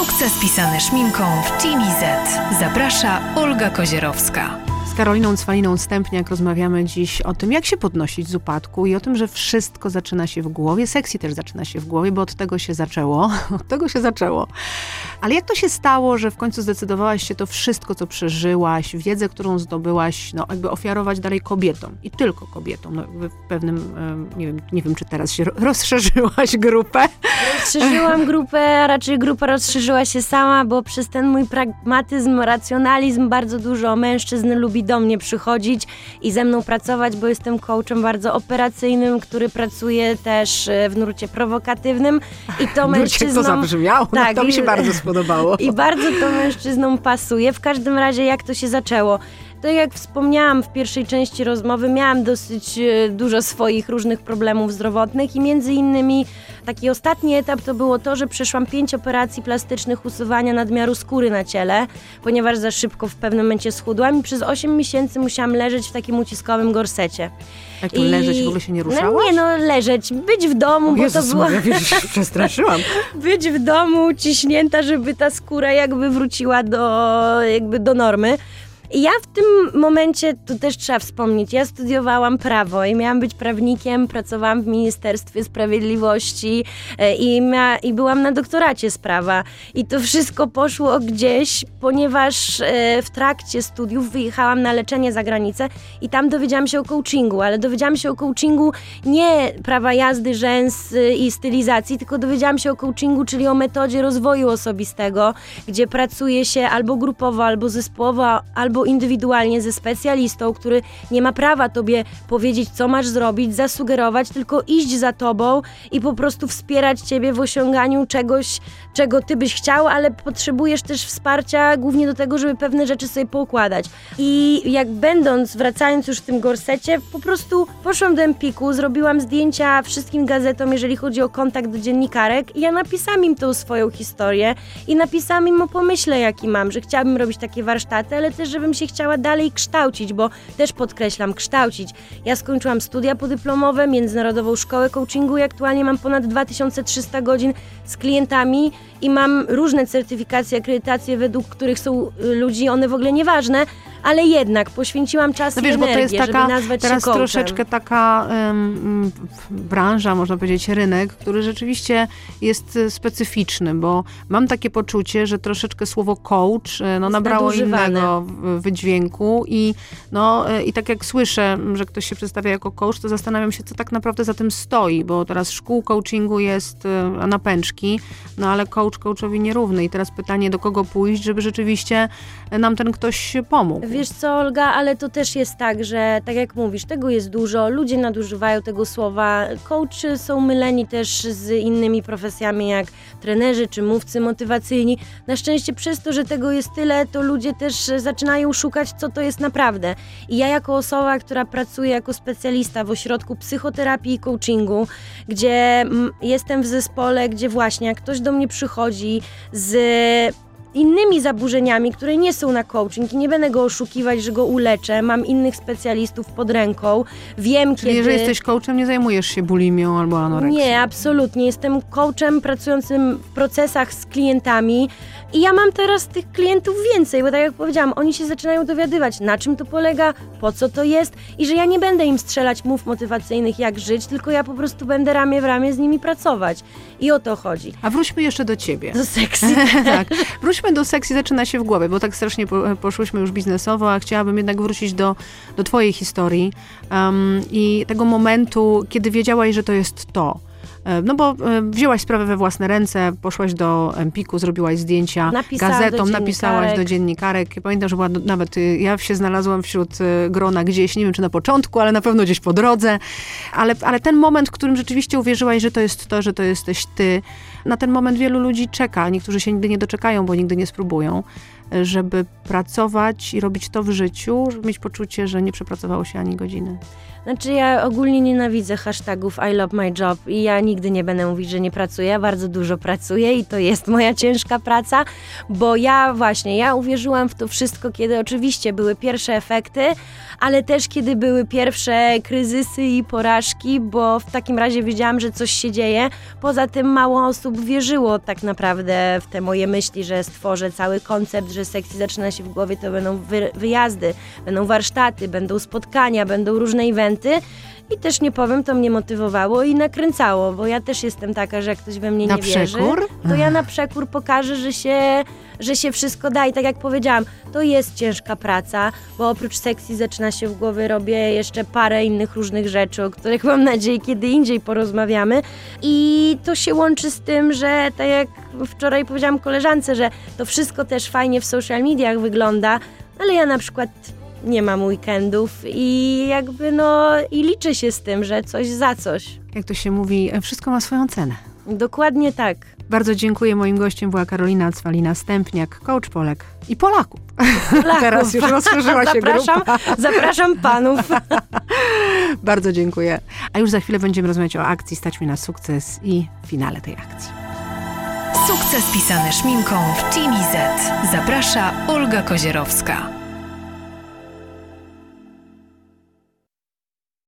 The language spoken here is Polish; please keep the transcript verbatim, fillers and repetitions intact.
Sukces pisany szminką w Team Z. Zaprasza Olga Kozierowska. Z Karoliną Cwaliną-Stępniak rozmawiamy dziś o tym, jak się podnosić z upadku i o tym, że wszystko zaczyna się w głowie. Sexy też zaczyna się w głowie, bo od tego się zaczęło. Od tego się zaczęło. Ale jak to się stało, że w końcu zdecydowałaś się to wszystko, co przeżyłaś, wiedzę, którą zdobyłaś, no jakby ofiarować dalej kobietom i tylko kobietom. No jakby w pewnym, nie wiem, nie wiem, czy teraz się rozszerzyłaś grupę. Rozszerzyłam grupę, a raczej grupa rozszerzyła się sama, bo przez ten mój pragmatyzm, racjonalizm bardzo dużo mężczyzn lubi do mnie przychodzić i ze mną pracować, bo jestem coachem bardzo operacyjnym, który pracuje też w nurcie prowokatywnym i to mężczyznom... to zabrzmiało, tak, no to mi się i, bardzo spodobało. I bardzo to mężczyznom pasuje. W każdym razie jak to się zaczęło? To jak wspomniałam w pierwszej części rozmowy, miałam dosyć dużo swoich różnych problemów zdrowotnych i między innymi taki ostatni etap to było to, że przeszłam pięć operacji plastycznych usuwania nadmiaru skóry na ciele, ponieważ za szybko w pewnym momencie schudłam i przez osiem miesięcy musiałam leżeć w takim uciskowym gorsecie. Jak to I... leżeć, w ogóle się nie ruszałaś? No nie, no leżeć, być w domu, o bo Jezus, to było... ja wiesz, przestraszyłam. Być w domu, ciśnięta, żeby ta skóra jakby wróciła do, jakby do normy. I ja w tym momencie, to też trzeba wspomnieć, ja studiowałam prawo i miałam być prawnikiem, pracowałam w Ministerstwie Sprawiedliwości i, mia- i byłam na doktoracie z prawa. I to wszystko poszło gdzieś, ponieważ w trakcie studiów wyjechałam na leczenie za granicę i tam dowiedziałam się o coachingu, ale dowiedziałam się o coachingu nie prawa jazdy, rzęs i stylizacji, tylko dowiedziałam się o coachingu, czyli o metodzie rozwoju osobistego, gdzie pracuje się albo grupowo, albo zespołowo, albo indywidualnie ze specjalistą, który nie ma prawa tobie powiedzieć, co masz zrobić, zasugerować, tylko iść za tobą i po prostu wspierać ciebie w osiąganiu czegoś, czego ty byś chciał, ale potrzebujesz też wsparcia głównie do tego, żeby pewne rzeczy sobie poukładać. I jak będąc, wracając już w tym gorsecie, po prostu poszłam do Empiku, zrobiłam zdjęcia wszystkim gazetom, jeżeli chodzi o kontakt do dziennikarek i ja napisałam im tą swoją historię i napisałam im o pomyśle, jaki mam, że chciałabym robić takie warsztaty, ale też, żebym się chciała dalej kształcić, bo też podkreślam, kształcić. Ja skończyłam studia podyplomowe, Międzynarodową Szkołę Coachingu i aktualnie mam ponad dwa tysiące trzysta godzin z klientami i mam różne certyfikacje, akredytacje, według których są ludzi, one w ogóle nieważne, ale jednak poświęciłam czas no i wiesz, energię, bo to jest taka, żeby nazwać teraz się coachem. troszeczkę taka um, branża, można powiedzieć, rynek, który rzeczywiście jest specyficzny, bo mam takie poczucie, że troszeczkę słowo coach no, nabrało innego wydźwięku i, no, i tak jak słyszę, że ktoś się przedstawia jako coach, to zastanawiam się, co tak naprawdę za tym stoi, bo teraz szkół coachingu jest na pęczki, no ale coach coachowi nierówny i teraz pytanie, do kogo pójść, żeby rzeczywiście nam ten ktoś pomógł. Wiesz co, Olga, ale to też jest tak, że tak jak mówisz, tego jest dużo, ludzie nadużywają tego słowa. Coachy są myleni też z innymi profesjami jak trenerzy czy mówcy motywacyjni. Na szczęście przez to, że tego jest tyle, to ludzie też zaczynają szukać, co to jest naprawdę. I ja jako osoba, która pracuje jako specjalista w ośrodku psychoterapii i coachingu, gdzie jestem w zespole, gdzie właśnie jak ktoś do mnie przychodzi z innymi zaburzeniami, które nie są na coaching i nie będę go oszukiwać, że go uleczę, mam innych specjalistów pod ręką, wiem Czyli kiedy... jeżeli jesteś coachem, nie zajmujesz się bulimią albo anoreksją? Nie, absolutnie. Jestem coachem pracującym w procesach z klientami i ja mam teraz tych klientów więcej, bo tak jak powiedziałam, oni się zaczynają dowiadywać, na czym to polega, po co to jest i że ja nie będę im strzelać mów motywacyjnych, jak żyć, tylko ja po prostu będę ramię w ramię z nimi pracować. I o to chodzi. A wróćmy jeszcze do ciebie. Do seksy. Tak. Wróćmy do seksy, zaczyna się w głowie, bo tak strasznie po, poszłyśmy już biznesowo, a chciałabym jednak wrócić do, do twojej historii um, i tego momentu, kiedy wiedziałaś, że to jest to. No bo wzięłaś sprawę we własne ręce, poszłaś do Empiku, zrobiłaś zdjęcia Napisałam gazetom, do napisałaś do dziennikarek. Pamiętam, że była nawet, ja się znalazłam wśród grona gdzieś, nie wiem czy na początku, ale na pewno gdzieś po drodze. Ale, ale ten moment, w którym rzeczywiście uwierzyłaś, że to jest to, że to jesteś ty, na ten moment wielu ludzi czeka. Niektórzy się nigdy nie doczekają, bo nigdy nie spróbują, żeby pracować i robić to w życiu, żeby mieć poczucie, że nie przepracowało się ani godziny. Znaczy ja ogólnie nienawidzę hashtagów I love my job i ja nic nigdy nie będę mówić, że nie pracuję, ja bardzo dużo pracuję i to jest moja ciężka praca, bo ja właśnie, ja uwierzyłam w to wszystko, kiedy oczywiście były pierwsze efekty, ale też kiedy były pierwsze kryzysy i porażki, bo w takim razie wiedziałam, że coś się dzieje. Poza tym mało osób wierzyło tak naprawdę w te moje myśli, że stworzę cały koncept, że Sexy zaczyna się w głowie, to będą wy- wyjazdy, będą warsztaty, będą spotkania, będą różne eventy. I też nie powiem, to mnie motywowało i nakręcało, bo ja też jestem taka, że jak ktoś we mnie na nie wierzy, przekór? to ja na przekór pokażę, że się, że się wszystko da. I tak jak powiedziałam, to jest ciężka praca, bo oprócz Sexy zaczyna się w głowie, robię jeszcze parę innych różnych rzeczy, o których mam nadzieję kiedy indziej porozmawiamy. I to się łączy z tym, że tak jak wczoraj powiedziałam koleżance, że to wszystko też fajnie w social mediach wygląda, ale ja na przykład nie mam weekendów i jakby no i liczę się z tym, że coś za coś. Jak to się mówi, wszystko ma swoją cenę. Dokładnie tak. Bardzo dziękuję. Moim gościem była Karolina Cwalina-Stępniak, coach Polek i Polaków. Polaków. Teraz już rozszerzyła się zapraszam, grupa. Zapraszam panów. Bardzo dziękuję. A już za chwilę będziemy rozmawiać o akcji Stać mi na sukces i finale tej akcji. Sukces pisany szminką w Team Z. Zaprasza Olga Kozierowska.